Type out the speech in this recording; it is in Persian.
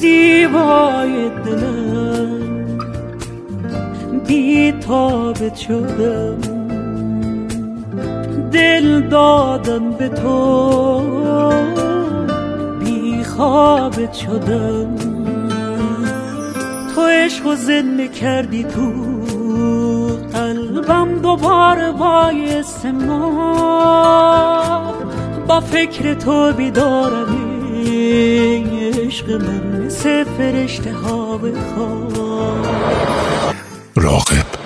زیبای دلم، بی تابت شدم، دل دادم به تو، بی خوابت شدم. تو عشق و زنده کردی تو قلبم، دوباره بایست ما با فکر تو بیدارم. عشق من مثل فرشته ها بخواه. راغب